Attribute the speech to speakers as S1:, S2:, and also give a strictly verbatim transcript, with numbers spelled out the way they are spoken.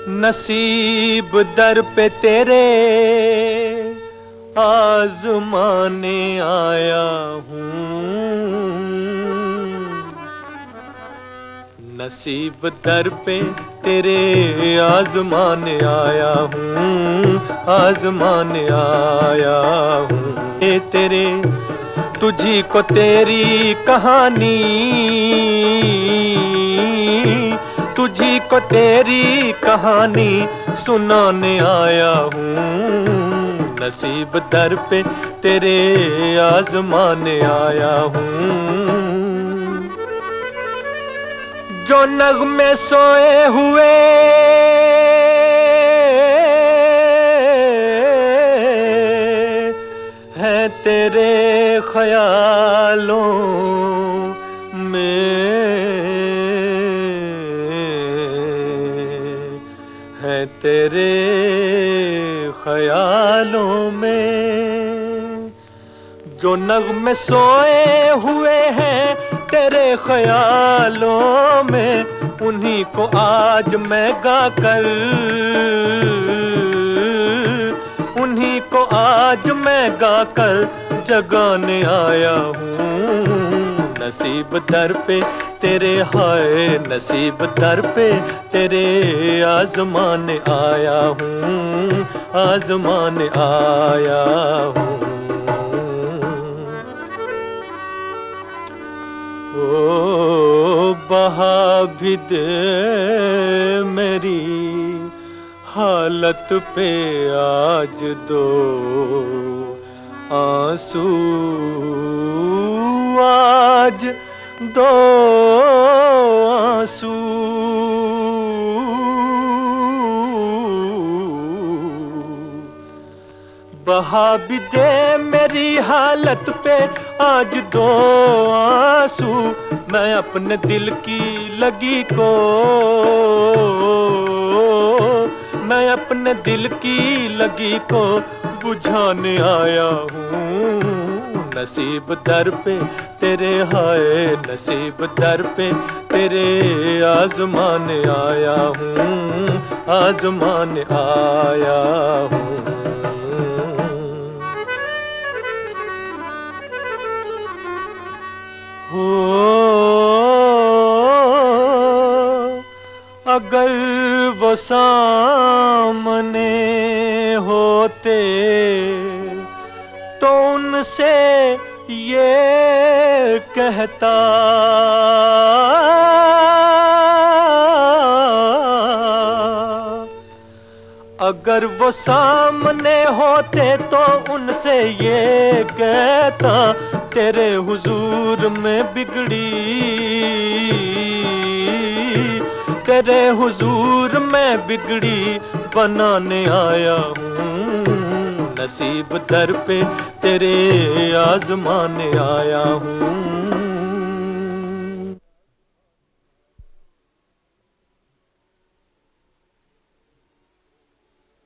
S1: नसीब दर पे तेरे आज़माने आया हूँ। नसीब दर पे तेरे आज़माने आया हूँ, आज़माने आया हूँ। ये तेरे तुझी को तेरी कहानी, तुझी को तेरी कहानी सुनाने आया हूँ। नसीब दर पे तेरे आज़माने आया हूँ। जो नग़्मे सोए हुए हैं तेरे ख्यालों में, हैं तेरे ख्यालों में। जो नग़्मे सोए हुए हैं तेरे ख्यालों में, उन्हीं को आज मैं गाकर, उन्हीं को आज मैं गाकर जगाने आया हूँ। नसीब दर पे तेरे, हाय नसीब दर पे तेरे आज़माने आया हूँ, आज़माने आया हूँ। ओ बहा भी दे मेरी हालत पे आज दो आंसू, आज दो आंसू। बहा भी दे मेरी हालत पे आज दो आंसू। मैं अपने दिल की लगी को, मैं अपने दिल की लगी को बुझाने आया हूँ। नसीब दर पे तेरे, हाय नसीब दर पे तेरे आज़माने आया हूँ, आज़माने आया हूँ। हो अगर वो सामने होते तो उनसे ये कहता, अगर वो सामने होते तो उनसे ये कहता, तेरे हुजूर में बिगड़ी, तेरे हुजूर में बिगड़ी बनाने आया हूँ। नसीब दर पे तेरे आज़माने आया हूँ।